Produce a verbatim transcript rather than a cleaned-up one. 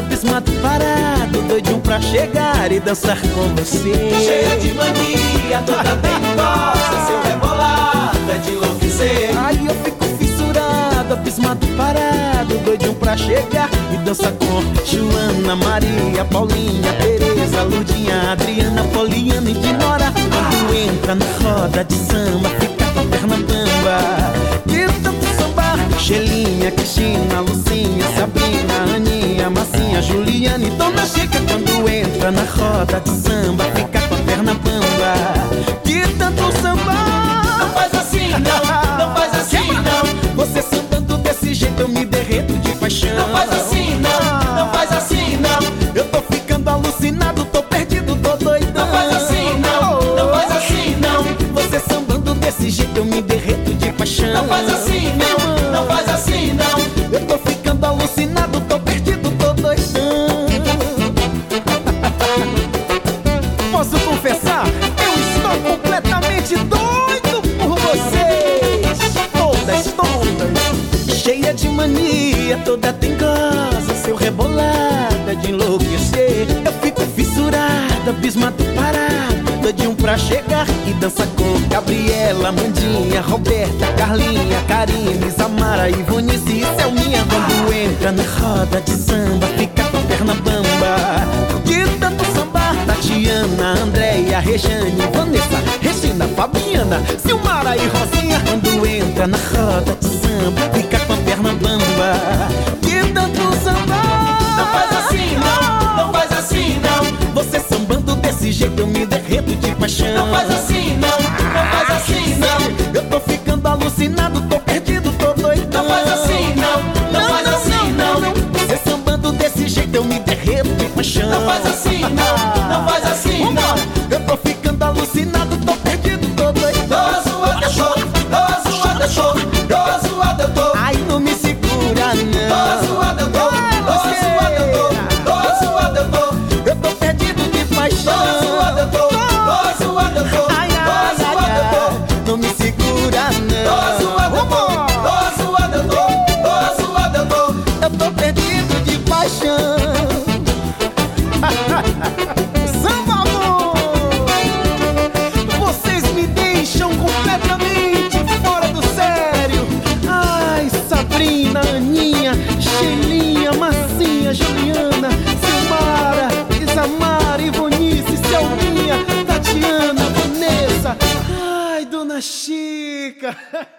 abismado, parado, doidinho pra chegar e dançar com você. Cheia de mania, toda dengosa, seu rebolado é de enlouquecer. Aí eu fico fissurado, abismado, parado, doidinho pra chegar e dançar com Joana, Maria, Paulinha, Tereza, Lurdinha, Adriana, Poliana e Dinora. Quando entra na roda de samba, fica com a perna bamba. Que tanto samba, Xelinha, Cristina, Lucinha, Sabrina, Aninha, Massinha, Juliana e Dona Chica. Quando entra na roda de samba, fica com a perna bamba. Que tanto samba. Não faz assim não, não faz assim não. Você sambando desse jeito eu me derreto de paixão. Não faz assim não, não faz assim não. Eu tô ficando alucinado, tô perdido, tô doidão. Não faz assim não, não faz assim não. Você sambando desse jeito eu me derreto de paixão. Não faz assim não, não faz assim não. Eu tô ficando alucinado, tô perdido, tô doidão. Posso confessar, eu estou completamente doido por vocês. Todas, todas, cheia de mania, toda dengosa, seu rebolada de enlouquecer. Eu fico fissurado, abismado, parado, doidinho pra chegar e dançar com Gabriela, Mandinha, Roberta, Carlinha, Karine, Isamara, Ivonice e Selminha. Quando entra na roda de samba, fica com a perna bamba. De tanto samba, Tatiana, Andréia, Rejane, Vanessa, Regina, Fabiana, Silmara e Rosinha. Quando entra na roda de samba, fica com a perna bamba. De tanto samba. Não faz assim não, não faz assim não. Você sambando desse jeito eu me derreto de paixão. Não faz assim não, não faz assim não. Eu tô ficando alucinado, tô perdido, tô doidão. Não faz assim não, não faz assim não. Você sambando desse jeito eu me derreto de paixão. Não faz assim não, não faz assim não. Eu tô ficando alucinado, tô perdido, tô doidão. Tô zoada, eu tô, tô zoada, eu tô, tô zoada, eu tô. Ai, não me segura não. Tô zoada, eu tô, tô zoada, eu tô, tô zoada, eu tô. Eu tô perdido de paixão. Tô zoada, eu tô, tô zoada, eu tô. Ai, ai, Tô zoada, eu tô. ai, não me segura não. Tô zoada, eu tô, tô zoada, eu tô, tô zoada, eu tô. Eu tô perdido de paixão. Samba amor, vocês me deixam completamente fora do sério. Ai, Sabrina, Aninha, Xelinha, Massinha, Juliana, Silmara, Isamara, Ivonice, Selminha, Tatiana, Vanessa. Ai, Dona Chica.